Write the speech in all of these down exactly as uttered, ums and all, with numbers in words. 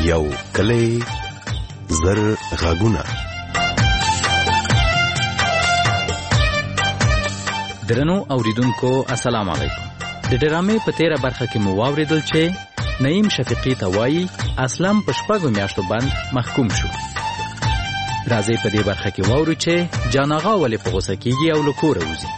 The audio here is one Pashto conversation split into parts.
یو کلی زر غږونه. درنو اوریدونکو السلام علیکم. د ډرامې په تیره برخه کې مو واوریدل چې نعیم شفیقی ته وایي اسلم په شپږو میاشتو بند محکوم شو. راځئ په دې برخه کې واورو چې جان آغا ولې په غوسه کیږي او له کوره وځي.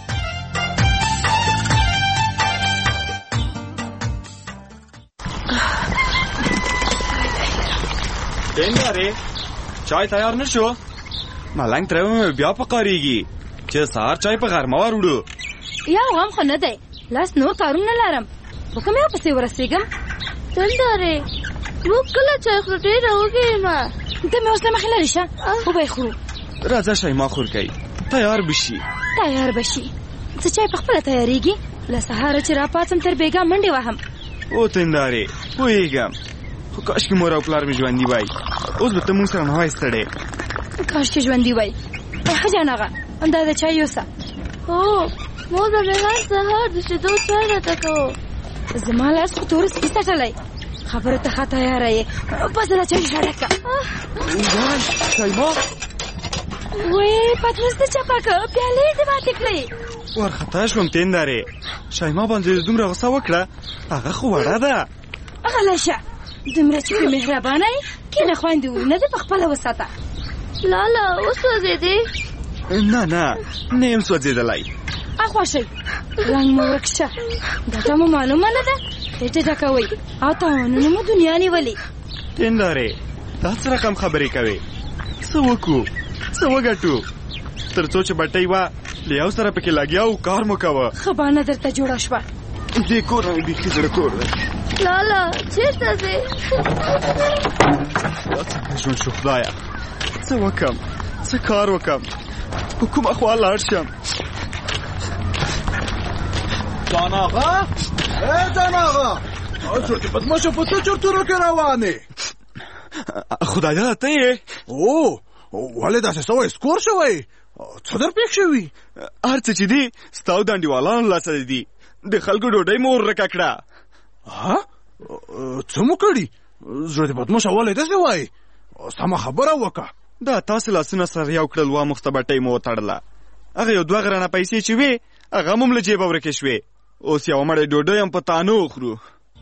دیناره چای تیار نشو؟ ملنګ ترمه بیا پکاريږي چې سهار چای په غرمه وروړو. یا غم خو نه دی، لاس نور کارونه لرم. په کومه پسې ورسېږم؟ دنداره موږ کله چای خورو ډېره وږې ما ته مې اوس له مخې لرې شه وبه یې خورو. راځه شیما خور کوي تیار بشي تیار بشي څه چای په خپله تیارېږي؟ له سهاره چې راپاڅم تر بېګا منډې وهم. او تندارې پوهېږم، خو کاشکې مور او پلار مې ژوندي وای، اوس به ته مونږ سره نه وای ستړی. کاشکې ژوندي وای. ښه جان آغا دا د چای یوسه. هو مور به مې هر سهار د شیدو چای راته کوو. زما لاس خو تور سپي څټلی، خبرو ته ښه تیاره یې. بس د چای ژړه کړه. شیما وې پتنس دې چپه کړه، پیالې دې ماتې کړې. وارخطا شوم تندارې، شیما باندې دومره غوسه وکړه، هغه خو وړه ده. غلی شه، دومره چې په مهربانه یې کینه خویندې ورونه دې په خپله وساته. لالا وسوځېدې؟ نه نه نه یم سوځېدلی. اخوا شئ رنګ مو ورک شه، ګټه مو معلومه نه ده. خېټې ډکوئ او تاوانونه مو دنیا نیولې. تندارې دا څه رقم خبرې کوې؟ څه وکړو څه وګټو؟ تر څو چې بټۍ وه له یو سره پکې لګیا و کار مو کوه. ښه بانه درته جوړه شوه. دې کور نه بیخي زړه کور دی. لالا چېرته ځې؟ دا څنګه ژوند شو خدایه؟ څه وکړم څه کار وکړم؟ په کومه خوا لاړ شم؟ جان آغا ای جان آغا چرتی بدماشو په څه چرتونو کې روانې؟ خدایه ته یې؟ او ولې داسې سوی سکور شوی؟ څه در پېښ شوي؟ هر څه چې دي ستا او د انډیوالانو لاسه دي. د خلکو ډوډۍ مو ورکه کړه. څه مو کړي؟ زړه دې بدماشه ولې داسې وایي؟ سمه خبره وکړه. دا تاسې لاسونه سره یو کړل وه، مخته بټۍ مو وتړله. هغه یو دوه غرانه پیسې چې وې هغه هم له جیبه ورکې شوې. اوس یوه مړۍ ډوډۍ هم په تانو وخورو.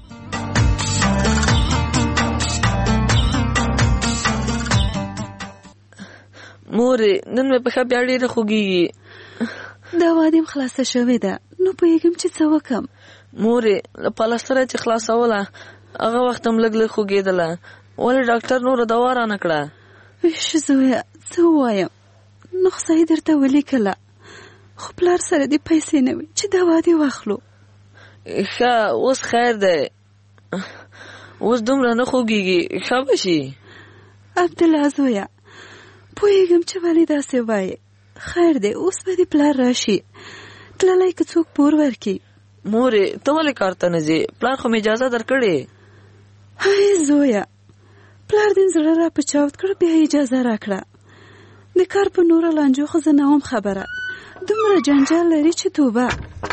مورې نن مې پښه بیا ډېره خوږېږي. دا واده م خلاصه شوې ده، نو پوهېږم چې څه وکړم. مورې له پلستره چې خلاصوله هغه وخت هم لږ لږ خوږېدله، ولې ډاکټر نوره دوا رانه کړه؟ ویش زویه څه ووایم، نسخه یې درته ولیکله، خو پلار سره دې پیسې نه وي چې دوا دې واخلو. ښه اوس خیر دی، اوس دومره نه خوږېږي، ښه به شي. عبدالله زویه پوهېږم چې ولې داسې وایې، خیر دی اوس به دې پلار راشي، تللی که څوک پور ورکړي. مورې ته ولې کار ته نه ځې؟ پلار خو مې اجازه درکړې. هی زویه پلار دې زړه را په چاود کړ، بیا اجازه راکړه. د کار په نوره لانجو خو زه نه وم خبره، دومره جنجال لري چې توبه.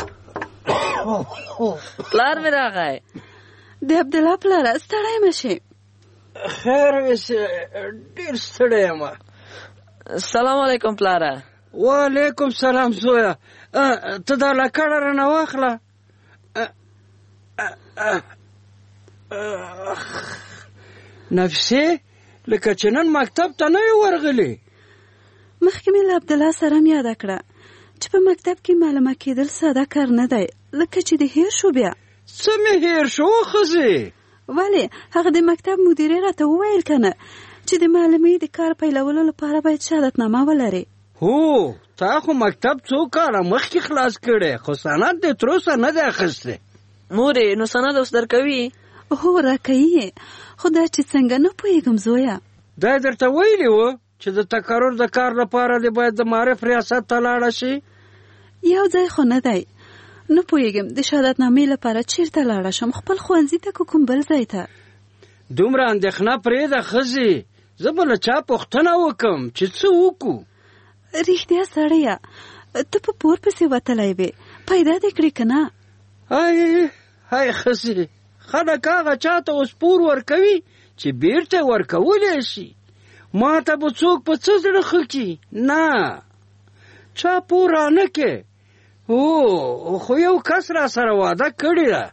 پلار مې راغی. د عبدالله پلاره ستړی مه شې. خیر ویسې ډېر ستړی یم. سلام علیکم پلاره. وعلیکم سلام زویه، ته دا لکړه رانه واخله. نفسې لکه چې نن مکتب ته نه وې ورغلې. مخکې مې له عبدالله سره م یاده کړه چې په مکتب کې معلومه کېدل ساده کار نه دی، لکه چې دې هیر شو. بیا څه مې هیر شو ښځې؟ ولې هغه د مکتب مدیرې راته وویل که نه چې د معلمې د کار پیلولو لپاره باید شهادتنامه ولرې. هو تا خو مکتب څو کاله مخکې خلاص کړی، خو سند دې تر اوسه نه دی اخیستی. مورې نو سند اوس درکوي؟ هو راکوي، خو دا چې څنګه نه پوهېږم زویه. دا درته ویلي و چې د تقرر د کار لپاره دې باید د معرف ریاست ته لاړه شي؟ یو ځای خو نه دی، نه پوهېږم د شهادتنامې لپاره چېرته لاړه شم، خپل ښوونځي ته که کوم بل ځای ته. دومره اندېښنه پرېږده ښځې، زه به له چا پوښتنه وکړم چې څه وکړو. رښتیا سړیه ته په پور پسې وتلی وې، پیدا دې کړې که نه؟ های های ښځې، خلک هغه چا ته اوس پور ورکوي چې بیرته ورکولی شي. ما ته به څوک په څه زړه ښه کي؟ نه، چا پور رانه کې. هو خو یو کس را سره واده کړې ده.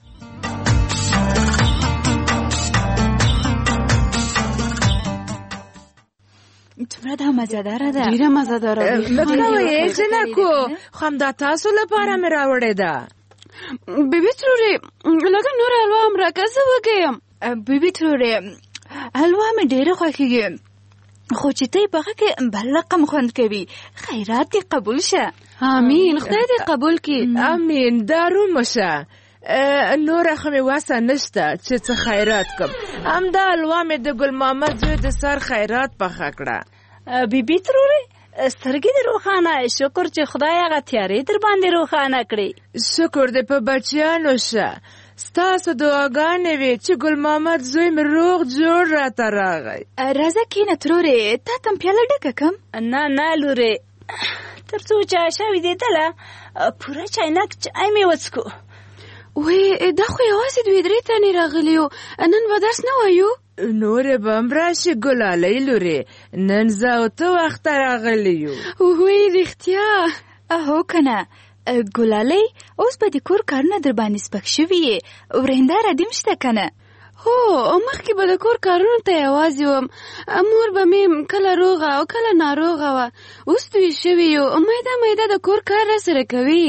څومره دا مزهداره ده. ډېره مزهداره ده. مه کوئ جنکو، خو همدا تاسو لپاره مې راوړې ده. بیبي ترورې لږه نور حلوا هم راکړه، زه وږیم. بیبي ترورې حلوا مې ډېره خوښېږي، خو چې ته یې پخه کې بل رقم خوند کوي. خیرات دې قبول شه. امین، خدای دې قبول کړي. امین. دارو مشه، نوره خو مې وسه نشته چې څه خیرات کړم. همدا حلوا مې د ګل محمد زوی د سر خیرات پخه کړه. بیبي ترورې سترګې دې روښانه، شکر چې خدای هغه تیارې در باندې روښانه کړې. شکر دې په بچیانو شه، ستاسو دعاګانې وې چې ګل محمد زوی مې روغ جوړ راته راغی. راځه کښېنه ترورې، تا ته پیاله ډکه کړم. نه نه لورې، تر څو چې عایشه ویدېدله پوره چاینک چای مې وڅښو. وی دا خو یوازې دوی درې تنې راغلي یو، نن به درس نه وایو؟ نورې به هم راشي ګلالۍ لورې، نن زه او ته وخته راغلي یو. وی رښتیا؟ هو که نه ګلالۍ، اوس به د کور کارونه در باندې سپک شوي یې، ورېنده ردیم شته که نه؟ هو، مخکې به د کور کارونو ته یوازې وم، مور به مې کله روغه او کله ناروغه وه، اوس دوی شوي یو، میده میده د کور کار را سره کوي.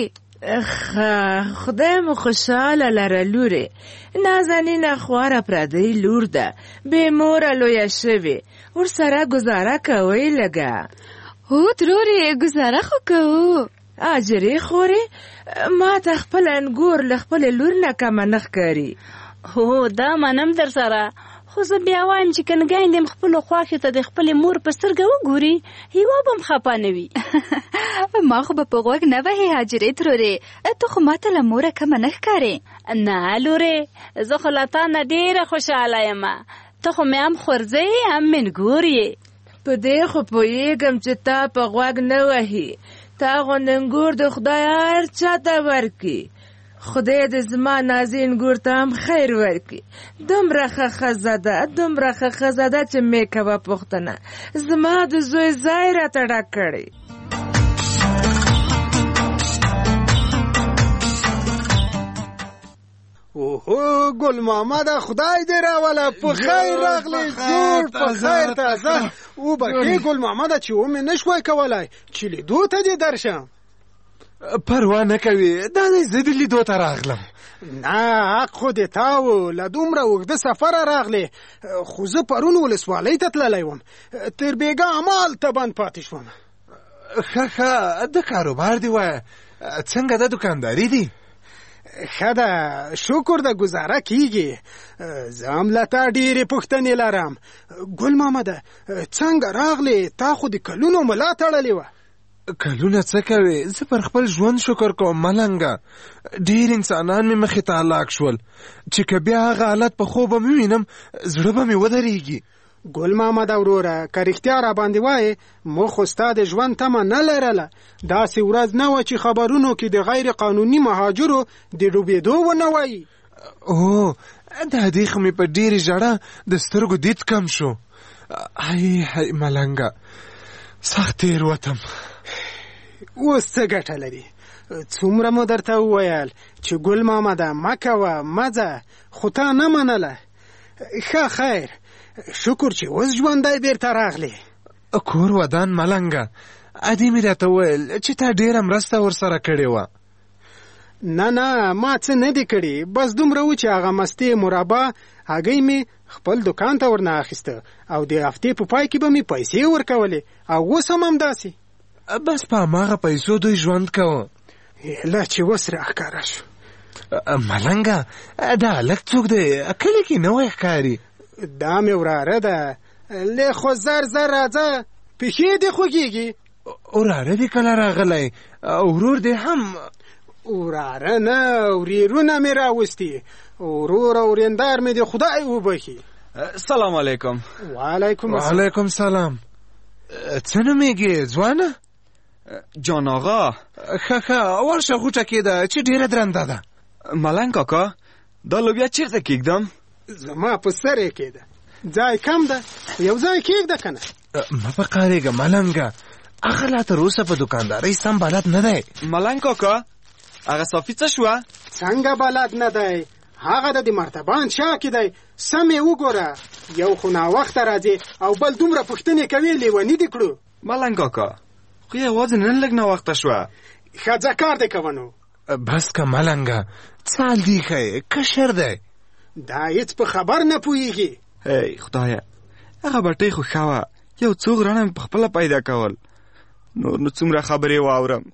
خدای مو خوشحاله لره لورې، نازنینه خواره پردۍ لور ده، بې موره لویه شوې، ورسره ګزاره کوئ لږه. هو ترورې ګزاره خو کوو. اجرې خورې، ما ته خپل انګور له خپلې لور نه کمه نه ښکاري. هو دا منم در سره، خو زه بیا وایم چې کنګاین دې خپلو خواښې ته د خپلې مور په سترګه وګوري، هیوا به هم خفه نه وي. ما خو به په غوږ نه وهې هاجرې ترورې، ته خو ما ته له موره کمه نه ښکارې. نه لورې، زه خو له تا نه ډېره خوشحاله یم، ته خو مې هم خورځې هم منګور یې. په دې خو پوهېږم چې تا په غوږ نه وهي، تا غوندې انګور د خدای هر چا ته ورکړي. خدای دې زما نازین ګور ته هم خیر ورکړي. دومره ښه ښځه ده، دومره ښه ښځه ده چې مې کوه پوښتنه، زما د زوی ځای راته ډک کړی. اوهو ګل محمده، خدای دې راوله، په خیر راغلی، جوړ په خیر تازه. وبخې ګل محمده چې ومې نه شوی کولی چې لیدو ته دې درشم. پروا نه کوي، دا دی زه د لیدو ته راغلم. نه حق خو دې تا و، له دومره اوږده سفره راغلی، خو زه پرون ولسوالۍ ته تللی وم، تر بېګا همالته بند پاتې شوم. ښه ښه، د کاروبار دې وایه، څنګه ده دوکانداري دي؟ ښه ده، شکر ده، ګزاره کېږي. زه هم له تا ډېرې پوښتنې لرم. ګل محمده څنګه راغلې؟ تا خو د کلونو ملا تړلې وه. کلونه څه کوې؟ زه پر خپل ژوند شکر کوم ملنګه. ډېر انسانان مې مخې ته هلاک شول چې که بیا هغه حالت په خوبه مې وینم زړه به مې ودرېږي. ګل محمده وروره، که رښتیا را باندې وایې، موږ خو ستا د ژوند تمه نه لرله. داسې ورځ نه وه چې خبرونو کې د غیر قانوني مهاجرو د ډوبېدو ونه وایي. او دا دې خو مې په ډېرې ژړه د سترګو دید کم شو. هی هی ملنګه، سخت تېروتم. اوس څه ګټه لري؟ څومره مو درته وویل چې ګل محمده مه کوه، مه ځه، خو تا نه منله. ښه خیر، شکر چې اوس ژوندی بیرته راغلی. کور ودان ملنګه، ادې مې راته وویل چې تا ډېره مرسته ورسره کړې وه. نه نه، ما څه نه دي کړي، بس دومره و چې هغه مستې مربا هګۍ مې خپل دکان ته ورنه اخیسته او د هفتې په پای کې به مې پیسې ورکولې، او اوس هم همداسې. بس په هماغه پیسو دوی ژوند کوه. له چې اوس راښکاره شو. ملنګه دا هلک څوک دی؟ کلي کې نوی ښکاري. دا مې وراره ده، له خو زر زر راځه، پښې دې خوږېږي. وراره دې کله راغلی؟ ورور دې هم؟ وراره نه، ورېرونه مې راوستي. ورور او ورېندار مې دې خدای وبخي. سلام علیکم. وعلیکم السلام. وعلیکم سلام. څه نومېږې ځوانه؟ جان آقا. ښه ښه، ورشه غوټه کېده چې ډېره درنده ده. ملنګ کاکا، دا لوبیا چېرته کېږدم؟ زما په سر یې کېده. ځای کم ده یو ځای کېږده که نه مه په قارېږه ملنګه هغه لا تر اوسه په دوکاندارۍ سم بلد نه دی ملنګ کاکا هغه صافي څه شوه څنګه بلد نه دی هغه د دې مرتبان شا کې دی سم یې وګوره یو خو ناوخته راځي او بل دومره پوښتنې کوي لیوني دې کړو ملنګ کاکا خو یوازې نن لږ ناوخته شوه ښځه کار دی کوه نو بس که ملنګه څه حال دی ښی کشر دی دا هېڅ په خبر نه پوهېږي ای خدایه هغه بټۍ خو ښه وه یو څو غرڼه مې پخپله پیدا کول نور نو څومره خبرې واورم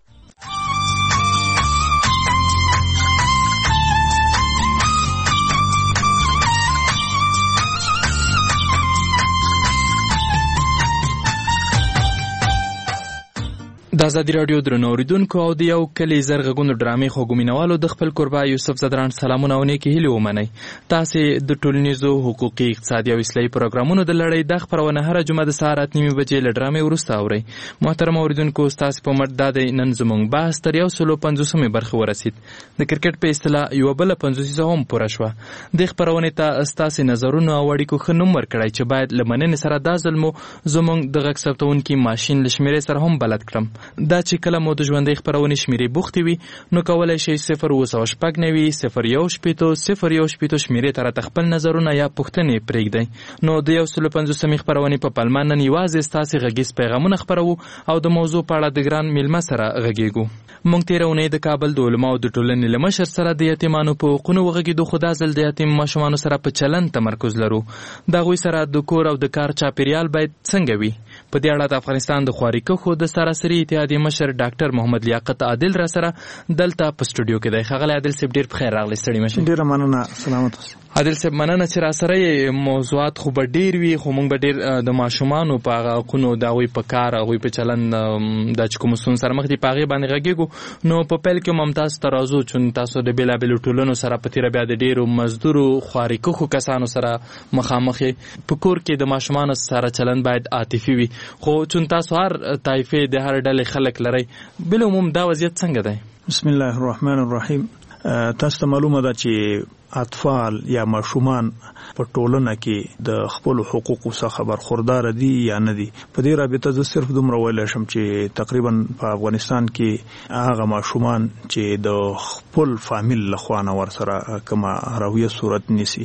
د ازادي راډیو درنو اوریدونکو او د یو کلی زر غږونو ډرامې خوږو مینوالو د خپل کوربه یوسف زدران سلامونه او نیکې هیلې ومنئ. تاسې د ټولنیزو حقوقي اقتصادي او اصلاحي پروګرامونو د لړۍ دا خپرونه هره جمعه د سهار اته نیمې بجې له ډرامې وروسته اورئ. محترم اوریدونکو ستاسې په مټ دا دی نن زموږ بحث تر یو سلو پنځوسمې برخې ورسید. د کرکټ په اصطلاح یوه بله پنځوسیزه هم پوره شوه. دې خپرونې ته ستاسې نظرونو او اړیکو ښه نوم ورکړی چې باید له مننې سره دا ځل مو زموږ د غږ ثبتونکي ماشین له شمېرې سره هم بلد کړم. دا چې کله مو د ژوندۍ خپرونې شمېرې بوختې وي نو کولی شئ صفر اوه سوه شپږ نوي صفر یو شپېتو صفر یو شپېتو شمېرې ته راته خپل نظرونه یا پوښتنې پرېږدئ. نو د یو سلو پنځوسمې خپرونې په پلمه نن یوازې ستاسې غږیز پیغامونه خپروو او د موضوع په اړه د ګران میلمه سره غږیږو. موږ تېره اونۍ د کابل د علماو د ټولنې له مشر سره د یتیمانو په حقونو وغږېدو خو دا ځل د یتیم ماشومانو سره په چلند تمرکز لرو. د هغوی سره د کور او د کار چاپېریال باید څنګه وي؟ په دې اړه د افغانستان د خواري کښو د سراسري اتحادیې مشر ډاکټر محمد لیاقت عادل را سره دلته په سټوډیو کې دی. ښاغلی عادل صاحب ډېر پخیر راغلی. ستړي مه شئ. ډېره مننه. سلامت اوسئ. عادل صاحب مننه چې را سره یې موضوعات خو به ډېر وي خو موږ به ډېر د ماشومانو په هغه حقونو د هغوی په کار هغوی په چلند دا چې کومو ستونزو سره مخ دي په هغې باندې غږېږو. نو په پیل کې هم تاسو ته راځو چې تاسو د بېلابېلو ټولنو سره په تېره بیا د ډېرو مزدورو خواري کښو کسانو سره مخامخ یې. په کور کې د ماشومانو سره چلند باید عاطفي وي خو چون تاسو هر طایفې د هر ډلې خلک لرئ بالعموم دا وضعیت څنګه دی؟ بسم الله الرحمن الرحیم. تاسو ته معلومه ده چې اطفال یا ماشومان په ټولنه کې د خپل حقوقو څخه برخوردار دي یا نه دي. په دې رابطه زه صرف دومره ویلی شم چې تقریبا په افغانستان کې هغه ماشومان چې د خپل فامیل لخوا نه ورسره کومه رویه صورت نیسي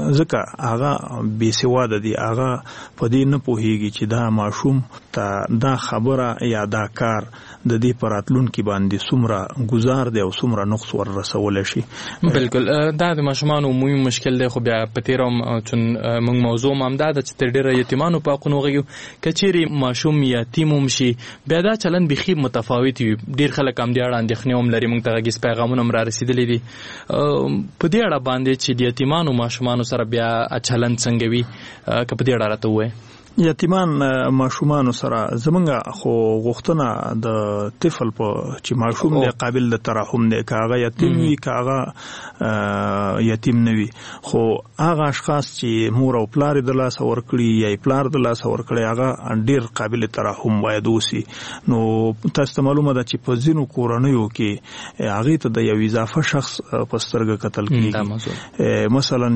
ځکه هغه بېسواده دي، هغه په دې نه پوهېږي چې دا ماشوم ته دا خبره یا دا کار د دې په راتلونکي باندې څومره ګزار دی او څومره نقص ور رسولی شي. بلکل دا د ماشومانو عمومي مشکل دی خو بیا په تېره چون موږ موضوع هم همدا ده چې تر ډېره یتیمانو په حقونو وغږیږو. که چیرې ماشوم یتیم هم شي بیا دا چلند بیخي متفاوت وي. ډېر خلک هم دې اړه اندېښنې هم لري. موږ ته غږیز پیغامونه هم را رسېدلي دي په دې اړه باندې چې د یتیمانو ماشومانو سره بیا چلند څنګه وي که په دې اړه راته ووایې. یتیمان ماشومانو سره زمونږ خو غوښتنه د طفل په چې ماشوم دی قابل د ترحم دی، که هغه یتیم وي که هغه یتیم نه وي، خو هغه اشخاص چې مور او پلار د لاسه ورکړي یا پلار د لاسه ورکړي هغه ډیر قابل ترحم باید اوسي. نو تاسو ته معلومه ده چې په ځینو کورنیو کې هغې ته د یو اضافه شخص په سترګه کتل کېږي، مثلا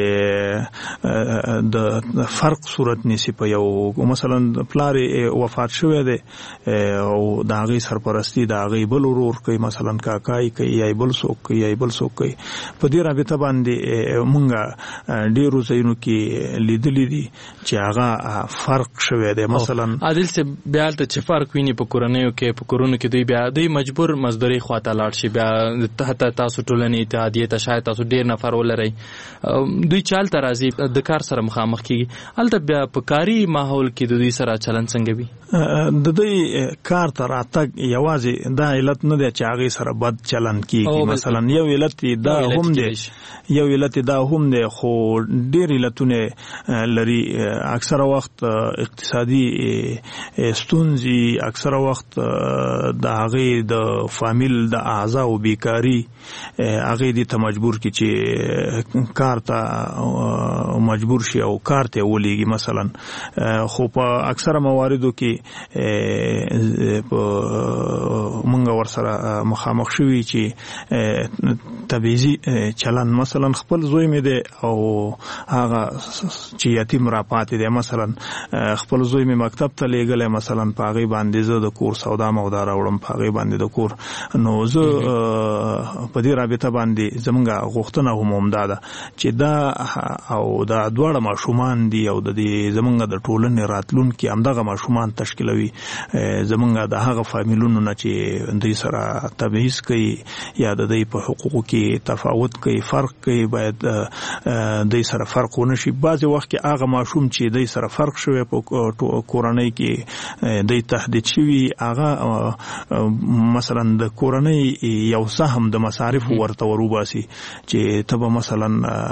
چې د فرق صورت نیسي په یو مثلا پلار وفات شوی دی او د هغې سرپرستی د هغې بل ورور کوي، مثلا کاکای کوي یا بل څوک کوي یا بل څوک کوي. په دې رابطه باندې مونږ ډېرو ځایونو کې لیدلي دي چې هغه فرق شوی دی. مثلا عادل صاحب بیا هلته چې فرق ویني په کورنیو کې په کورونو کې دوی بیا دوی مجبور مزدورۍ خواته لاړ شي. بیا حتی تاسو ټولنې اتحادیې ته شاید تاسو ډېر نفر ولرئ دوی چې هلته راځي د کار سره مخامخ کېږي، هلته بیا په کاري ماحول کې د دوی سره چلند څنګه وي؟ د دوی کار ته راتګ یوازې دا علت نه دی چې هغې سره بد چلند کېږي. مثلا یو علت دا هم دی یو علت دا هم دی خو ډېر علتونه لري. اکثره وخت اقتصادي ستونزې، اکثره وخت د هغې د فامیل د اعضاو بیکاري هغې دې ته مجبور کړي چې کار ته مجبور شي او کار ته ولېږي. مثلا خو په اکثره مواردو کې په مونږ ورسره مخامخ شوي چې تبعیضي چلن مثلا خپل زوی مې دی او هغه چې یتیم را پاتې دی مثلا خپل زوی مې مکتب ته لیږلی مثلا په هغې باندې زه د کور سودا مودا راوړم په هغې باندې د کور نو زه په دې رابطه باندې زموږ غوښتنه هم همدا ده چې دا او دا دواړه ماشومان دي او د دې زموږ د ټولنې راتلونکي همدغه ماشومان تشکیلوي زموږ د هغه فامیلونو نه چې دوی سره تبعیض کوي یا د دوی په حقوقو کې تفاوت کوي فرق کوي باید دوی سره فرق ونه شي. بعضې وخت کې هغه ماشوم چې دوی سره فرق شوی په کورنۍ کې دوی تهدید شوي هغه مثلا د کورنۍ یو سهم د مصارف ورته وروباسي چې ته به مثلا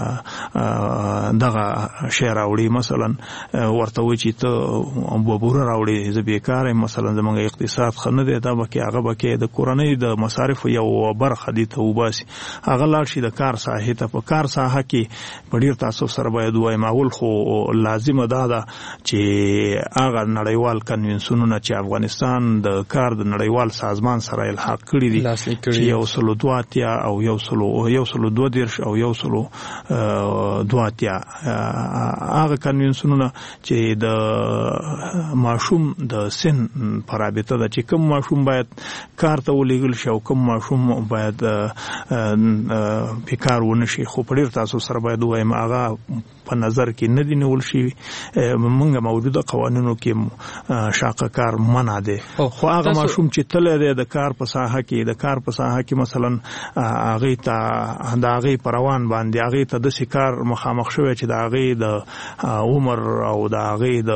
دغه شی راوړي مثلا ورته وایي چې ته ببوره راوړي زه بیکاره یم مثلا زموږ اقتصاد ښه نه دی دا به کې هغه به کې د کورنۍ د مصارفو یو برخه دې ته وباسي هغه لاړ شي د کار ساحې ته. په کار ساحه کې په ډېر تاسف سره باید ووایم اول خو لازمه دا ده چې هغه نړیوال کنوینسیونونه چې افغانستان د کار د نړیوال سازمان سره الحاق کړي دي چې یو سلو دوه اتیا او یو سلو یو سلو دوه دېرش او یو سلو دوه اتیا هغه کنوینسیونونه چې د ماشوم د سن په رابطه ده چې کوم ماشوم باید کار ته ولېږل شي او کوم ماشوم باید بیکار ونه شي. خو په ډېر تاسو سره باید ووایم هغه په نظر کې نه دي نیول شوي. موږ موجوده قوانینو کې شاقه کار منع دی خو هغه ماشوم چې تللی دی د کار په ساحه کې د کار په ساحه کې مثلا هغې ته د هغې په روان باندې هغې ته داسې کار مخامخ شوی چې د هغې د عمر او د هغې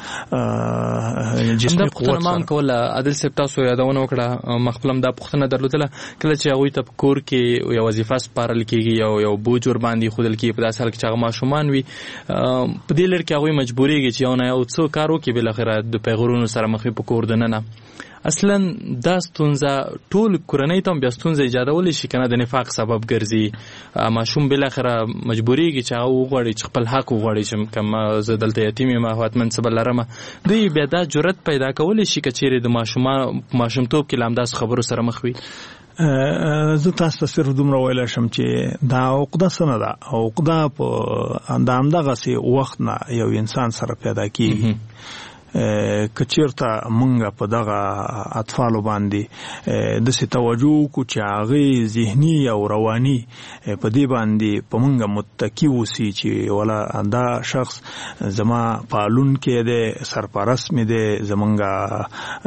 د جسمي قوت سره کوله عادل صاحب تاسو یادونه وکړه مخفلم دا پوښتنه درلودله کله چې هغوی ته په کور کې یو وظیفه سپارل کېږي یو یو بوج ورباندې ښودل کېږي په داسې حال کې چې هغه ماشومان وي په دې لړ کې هغوی مجبورېږي چې یو نه یو څه کار وکړي بالاخره د پیغورونو سره مخ وي په کور دننه. اصلا دا ستونزه ټول کورنۍ ته هم بیا ستونزه ایجادولی شي که نه د نفاق سبب ګرځي ماشوم بالاخره مجبورېږي چې هغه وغواړي چې خپل حق وغواړي چې که زه دلته یتیم یم او حتما څه به لرمه دوی بیا دا جرأت پیدا کولی شي که چیرې د ماشومتوب کې له همداسې خبرو سره مخ وي. زه تاسو ته صرف دومره ویلی شم چې دا عقده څه نه ده عقده په د همدغسې وخت نه یو انسان سره پیدا کېږي که چېرته مونږ په دغه اطفالو باندې داسې توجه وکړو چې هغې ذهني او رواني په دې باندې په مونږ متکي اوسي چې ولا دا شخص زما پالونکی دی سرپرست مې دی زمونږ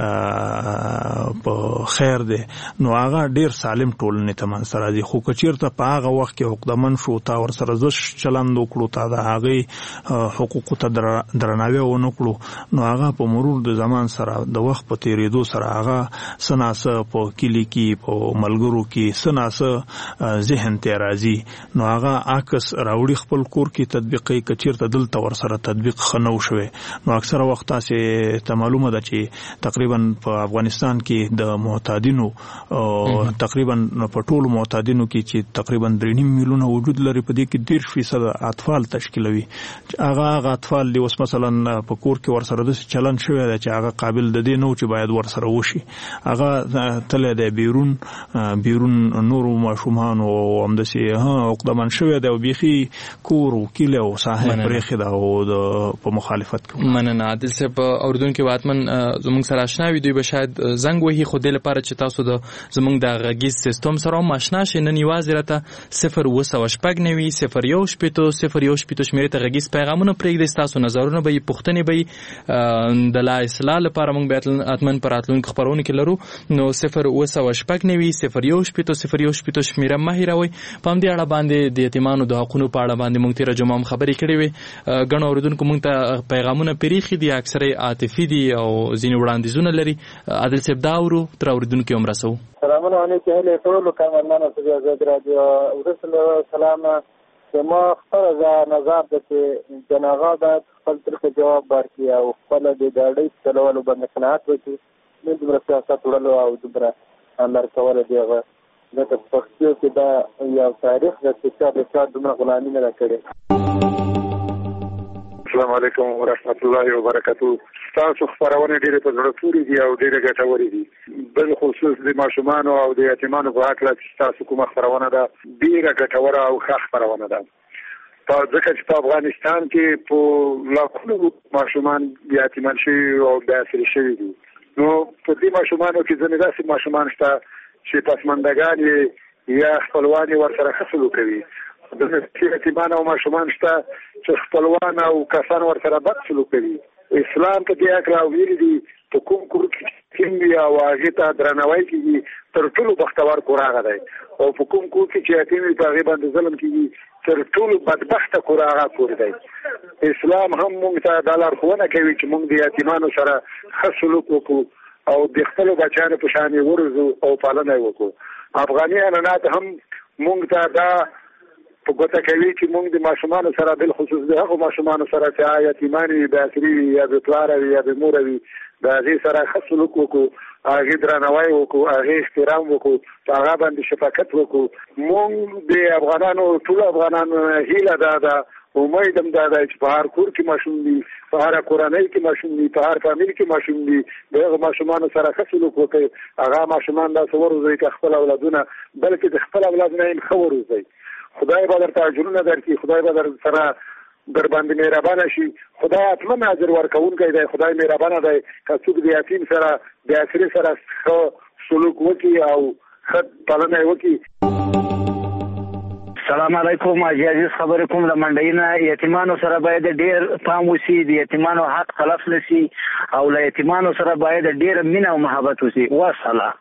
په خیر دی نو هغه ډېر سالم ټولنې ته منځته راځي. خو که چېرته په هغه وخت کې عقدمن شو تا ورسره زش چلند وکړو تا د هغې حقوقو ته درناوی ونه کړو نو هغه په مرور د زمان سره د وخت په تیریدو سره هغه سناسه په کلی کې په ملګرو کې سناسه ذهن ته راځي نو هغه عکس راوړي خپل کور کې تطبیقي که چېرته دلته ورسره تطبیق ښه نه وشوی نو اکثره وخت تاسې ته معلومه ده چې تقریبا په افغانستان کې د معتادینو تقریبا په ټولو معتادینو کې چې تقریبا درې نیم میلیونه وجود لري په دې کې دېرش فیصده اطفال تشکیلوي هغه هغه اطفال دي اوس مثلا په کور کې ورسره داسې چلن شوی دی چې هغه قابل د دې نه و چې باید ورسره وشي هغه تللی دی بیرون بیرون نورو ماشومانو همداسې عقدمن شوی دی او بیخي کور و کیلې او ساحه پرېښې ده او د په مخالفت کې مننه. عادل صاحب اورېدونکي به حتما زموږ سره اشنا وي دوی به شاید زنګ وهي خو دې لپاره چې تاسو د زموږ د غږیز سیستم سره هم اشنا شئ نن یوازې راته صفر اوه سوه شپږ نوي صفر یو شپېتو صفر یو شپېتو شمېرې ته غږیز پیغامونه پرېږدئ ستاسو نظرونه به وي پوښتنې به وي د لا اصلاح لپاره موږ باید حتما په راتلونکو خپرونو کې لرو نو صفر اوه سوه شپږ نوي صفر یو شپېتو صفر یو شپېتو شمېره مه هېروئ. په همدې اړه باندې د یتیمانو د حقونو په اړه باندې موږ تېره جمعه هم خبرې کړې وې ګڼو اورېدونکو موږ ته پیغامونه پرېښي دي اکثره یې عاطفي دي او ځینې وړاندیزونه لري. عادل صاحب دا اورو تر اورېدونکو هم رسوو. سلامونه علیکم هیلې ټولو کارمندانو ته د آزاد راډیو وروسته سلام زما خپله نظر ده چې جناغه باید خپل طرفه جواب ورکړي او خپله د ګاډۍ چلولو باندې قناعت وکړي نه دومره سیاست وړلو او دومره امر کولی د هغه ځکه په پښتو کې دا یو تاریخ ده چې چا د چا دومره غلامي نه ده کړې. السلام علیکم ورحمت الله وبرکاتو. تاسو خبرونه ډېرې په زړه پورې دي او ډېرې ګټورې دي. بل خصوص د ماشومانو او د یتیمانو په اړه چې تاسو کومه خبرونه ده ډېره ګټوره او ښه خبرونه ده. په ځکه چې په افغانستان کې په لاکونو ماشومان یتیمان شوي او باسري شوي دي. نو په دې ماشومانو کې ځینې داسې ماشومان شته چې پسماندګان یا خپلوان ورسره ښه سلوک کوي. د یتیمان او ماشومان شته چې خپلوان او کسان ورسره بد سلوک کوي. اسلام په دې اړه ویلي دي په کوم کور کې کیندي او هغه ته درناوی کوي تر ټولو بختور کور هغه دی او په کوم کور کې چې یتیم په هغه باندې ظلم کوي تر ټولو بدبخته کور هغه کور دی. اسلام هم موږ ته د لارښوونه کوي چې موږ د یتیمانو سره ښه سلوک وکړو او د خپلو بچیانو په شان ورزو او پالنه وکړو. افغاني عنعنات هم موږ ته دا په ګوته کوي چې موږ د ماشومانو سره بل خصوص د هغو ماشومانو سره چې یتیمان وي باسري وي یا بې پلاره وي یا بې موره وي د هغې سره ښه سلوک وکړو، هغې درناوی وکړو، هغې احترام وکړو، په هغه باندې شفقت وکړو. موږ د افغانانو ټولو افغانانو هیله دا ده، امید هم دا ده چې په هر کور کې ماشوم وي، په هره کورنۍ کې ماشوم وي، په هر فامیل کې ماشوم وي، د هغو ماشومانو سره ښه سلوک وکړي. هغه ماشومان داسې وروزئ که خپل اولادونه بلکې د خپل اولاد نه یې ښه وروزئ. خدای به درته اجرونه درکړي، خدای به در سره در باندې مهربانه شي. خدای حتما اجر ورکوونکی دی، خدای مهربانه دی. که څوک د یتیم سره د اسري سره ښه سلوک وکړي او ښه پالنه یې وکړي. سلام علیکم. عزیز خبرې کوم له منډۍ نه. یتیمانو سره باید ډېر پام وشي، د یتیمانو حق تلف نه شي او له یتیمانو سره باید ډېر مینه او محبت وشي. والسلام.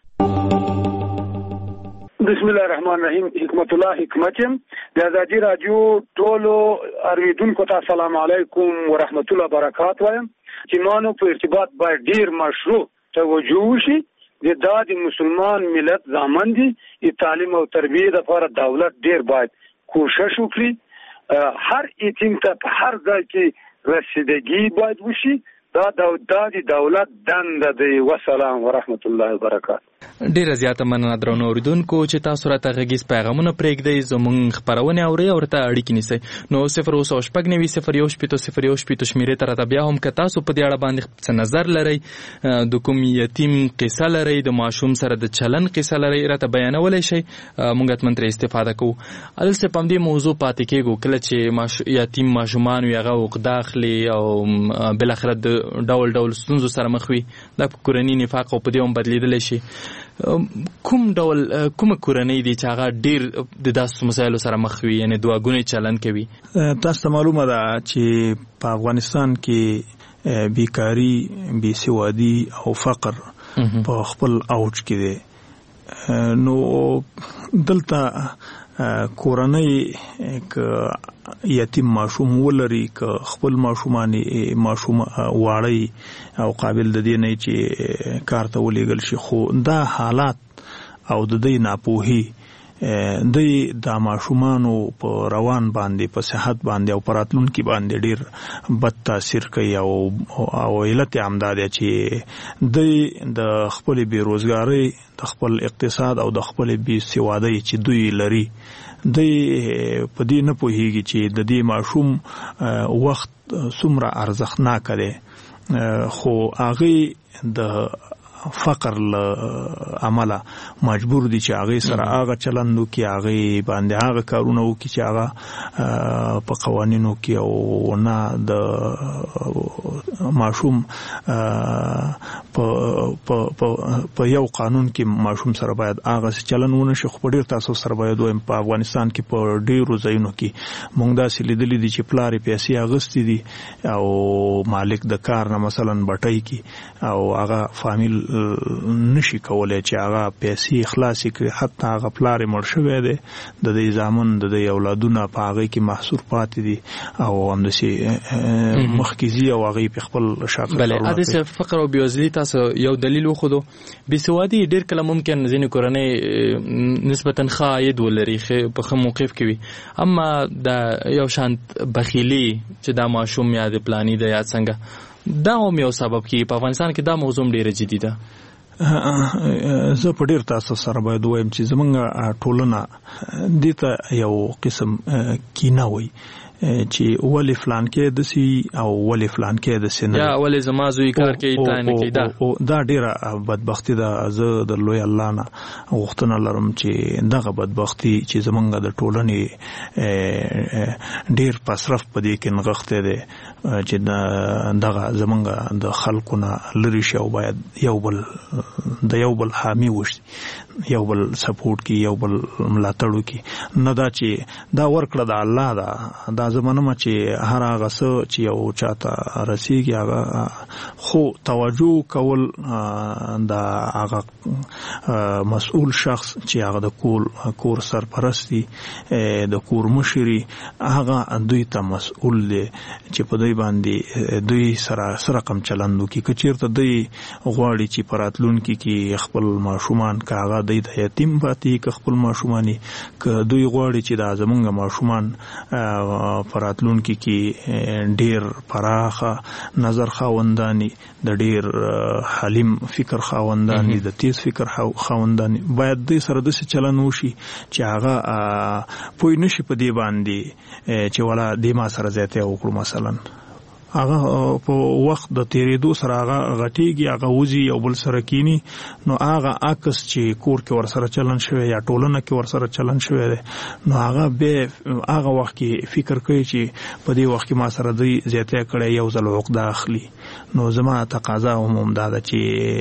بسم الله الرحمن الرحیم. حکمت الله حکمت یم. د ازادي راډیو ټولو اوریدونکو ته السلام علیکم ورحمت الله وبرکاتہ وایم. یتیمانو په ارتباط باید ډیر مشروع توجه وشي. د دا د مسلمان ملت ضامن دي. د تعلیم او تربیه لپاره دولت ډیر باید کوشش وکړي. هر یتیم ته په هر ځای کې رسیدګي باید وشي. دا د دولت دنده دی. والسلام ورحمت الله وبرکاتہ. ډیره زیاته مننه درنو اوریدونکو چې تاسو راته غږیز پیغامونه پرېږدئ، زموږ خپرونې اورئ او ورته اړیکې نیسئ. نو صفر اوه سوه شپږ نوي صفر یو شپېته صفر یو شپېته شمېرې ته راته بیا هم که تاسو په دې اړه باندې څه نظر لرئ، د کوم یتیم قصه لرئ، د ماشوم سره د چلن قصه لرئ، راته بیانولی شئ. موږ حتما ترې استفاده کوو. هلته په همدې موضوع پاتې کېږو. کله چې یتیم ماشومان وي هغه عقده اخلي او بالاخره د ډول ډول ستونزو سره مخ وي، دا په کورني نفاق او په دې هم بدلېدلی شي. کوم ډول کومه کورنۍ دي چې هغه ډیر د داسې مسایلو سره مخ وي، یعنې دواګونې چلن کوي؟ تاسو ته معلومه ده چې په افغانستان کې بیکاري، بېسوادي او فقر په خپل اوج کې دی. نو دلته کورنۍ که یتیم ماشوم ولري، که خپل ماشومان ماشوم واړی او قابل د دې نه چې کار ته ولېږل شي، خو دا حالات او د دې ناپوهي د دا ماشومانو په روان باندې، په صحت باندې او په راتلونکي باندې ډېر بد تاثیر کوي. او علت یې همدا دی چې دوی د خپلې بېروزګارۍ، د خپل اقتصاد او د خپلې بېسوادۍ چې دوی لري، دوی په دې نه پوهېږي چې د دې ماشوم وخت څومره ارزښتناکه دی. خو هغې د فقر له امله مجبور دي چې هغې سره هغه چلند وکړي، هغې باندې هغه کارونه وکړي چې هغه په قوانینو کې او نه د ماشوم په یو قانون کې ماشوم سره باید هغه چلند ونه شي. خو په ډېر تاسف سره باید وایم په افغانستان کې په ډېرو ځایونو کې موږ داسې لیدلي دي چې پلار یې پیسې اخیستې دي او مالک د کار نه مثلا بټۍ کې او هغه فامیل نشي کولای چې هغه پیسې خلاصې کړي. حتی هغه پلار یې مړ شوی دی، د دې زامن د دې اولادونه په هغې کې محصور پاتې دي او همداسې مخکې ځي او هغې په خپل شاخص بله هداسې فقر او بېوزلي تاسو یو دلیل وښودو. بېسوادي ډېر کله ممکن ځینې کورنۍ نسبتا ښه عاید ولري، په ښه موقف کې وي، اما د یو شانت بخیلي چې دا ماشوم یا د پلاني ده یا څنګه، دا هم یو سبب کېږي. په افغانستان کې دا موضوع ډېره جدي ده. زه په ډېر تاسو سره باید ووایم چې زموږ ټولنه دې ته یو قسم کینه وایي چې ولې فلان کې دسی او ولې فلان کې دسی نه یا ولې زما زوی کار کوي تا نه کوي دا دا ډیره بدبختی ده. زه د لوی الله نه غوښتنه لرم چې دغه بدبختی چې زمونږ د ټولنې ډیر پسرف پدې کې نغښته ده چې دغه زمونږ د خلکو نه لری شي او باید یو بل د یو بل حامی وشي، یو بل سپورټ کی، یو بل ملاتړ کی. نه دا چې دا ورکړه د الله دا دا زمونږ چې هر هغه څه چې یو چاته رسیږي هغه خو توجه کول دا هغه مسؤل شخص چې هغه د کور کور سرپرستی د کور مشري هغه دوی ته مسؤل دی چې په دوی باندې دوی سره سره کم چلندو کی کچیرته دوی غواړي چې پراتلونکي کې خپل ماشومان کاغه دوی د یتیم پاتې ک خپل ماشومانی ک دوی غواړي چې د زمونږ ماشومان پراتلونکي کې ډیر پراخه نظر خاوندانی د ډیر حلیم فکر خاوندانی د تیز فکر خاوندانی باید دوی سره د چلن وشي چې هغه پوی نشي په دی باندې چې ولا د ما سره زیاته وکړو. مثلا هغه په وخت د تیریدو سره هغه غټیږي، هغه وزي یو بل سره کینی، نو هغه عکس چې کور کې ور سره چلن شوی یا ټولنه کې ور سره چلن شوی دی نو هغه به هغه وخت کې فکر کوي چې په دې وخت کې ما سره دوی زیاته کړي یو ځل عقده اخلي. نو زما تقاضا هم دا ده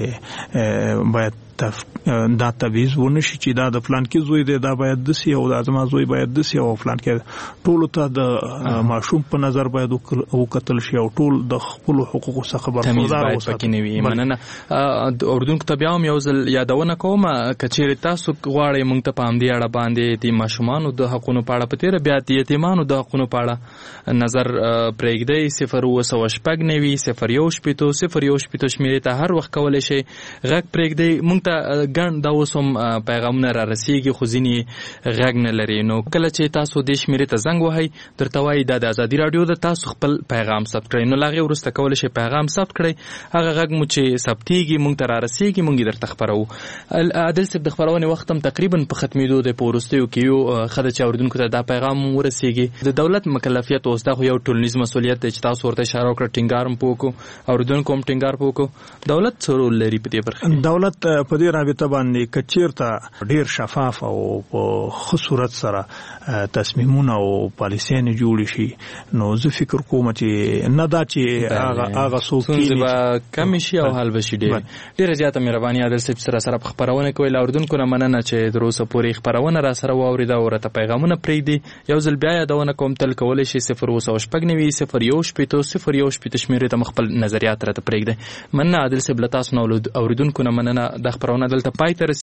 چې باید تف... دا تبعیض ونشي چې دا د فلان کې زوی دی دا باید دسی او د زما زوی باید دسی او فلان کې ټول ته د ماشوم په نظر باید وکتل شي او ټول د خپل حقوقو څخه برخوردار اوسي. مننه. اردن ته بیا هم یو ځل یادونه کوم کچېر تاسو غواړئ مونږ ته پام دی اړه باندې د ماشومانو د حقوقو په اړه پتیره بیا د یتیمانو د حقوقو په اړه نظر پرېږدئ. صفر اوه سوه شپږ نوي صفر یو شپېته صفر یو شپېته شمیرې ته هر وخت کولی شئ غږ پرېږدئ. مونږ ګڼ دا اوس هم پیغامونه را رسیږي خو ځینې غږ نه لري. نو کله چې تاسو دې شمیرې ته زنګ وهئ درته وایي دا د ازادي راډیو د تاسو خپل پیغام ثبت کړئ. نو له هغې وروسته کولی شئ پیغام ثبت کړئ. هغه غږ مو چې ثبتېږي مونږ ته را رسیږي مونږ یې درته خپروو. عادل صاحب د خپرونې وخت هم تقریبا په ختمېدو دی، په وروستیو کې یو ښه ده چې اورېدونکو ته دا پیغام ورسیږي. د دولت مکلفیت اوس دا خو یو ټولنیز مسؤلیت دی چې تاسو ورته اشاره وکړه، ټینګار هم په وکړو، اورېدونکو هم ټینګار په وکړو. دولت څه رول لري په دې برخه؟ دولت په دې رابطه باندې کچیرته ډیر شفاف او په ښه صورت سره تصمیمونه او پالیسیانې جوړې شي نو زه فکر کوم چې نه دا چې هغه هغه څوک ستونزې به کمې شي او حل به شي. ډېره زیاته مهرباني عادل صاحب سره سره په خپرونه کوئ. له اورېدونکو نه مننه چې تر اوسه پورې خپرونه را سره واورېده او راته پیغامونه پرېږدي. یو ځل بیا یادونه کوم تل کولی شئ صفر اوه سوه شپږ نوي صفر یو شپېته صفر یو شپېته شمېرې ته خپل نظریات راته پرېږدئ. مننه عادل صاحب له تاسو نه اورېدونکو نه مننه. دا خپرونه دلته پای ته